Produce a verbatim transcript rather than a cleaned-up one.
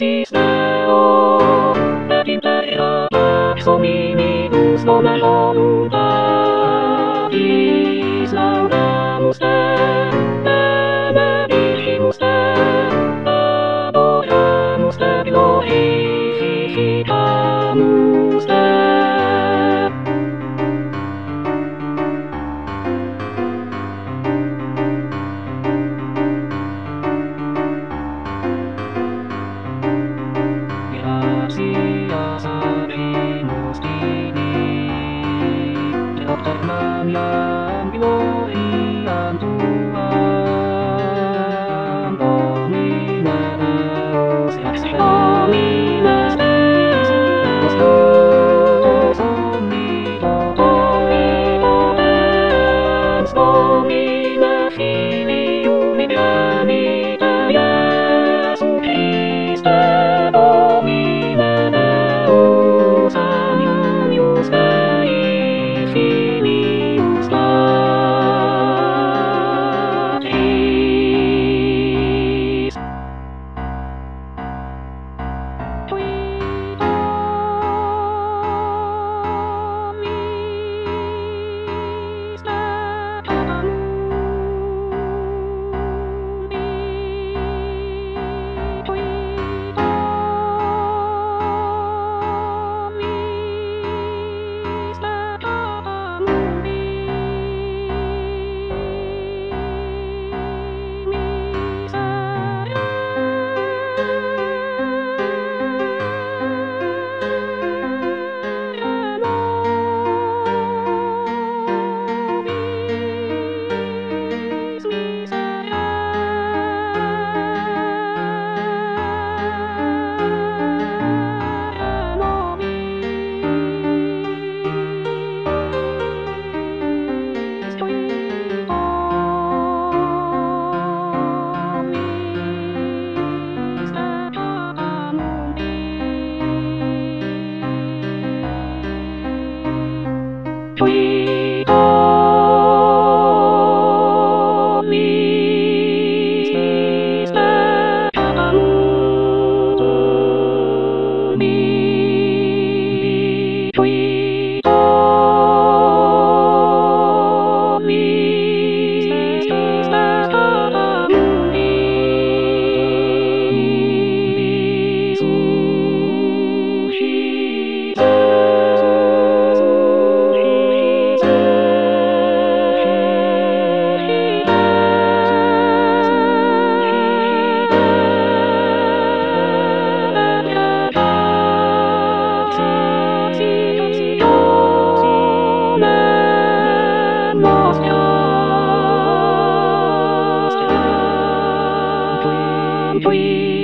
esisteo, et imperia pax hominibus donarum Patris laudamus te, benedicimus te, adoramus te, glorificamus te. Gratias habemus Dei, Doctrinam gloriam Tuam, Domine Deus, ex Domine Deus, Deus omnipotens, Domine Filium ingenite Iesu Christe, Domine Deus Anius Dei, Filius Patris. Qui domis lectam mundi, qui domis lectam mundi, Qui domis lectam mundi, qui domis lectam mundi, Qui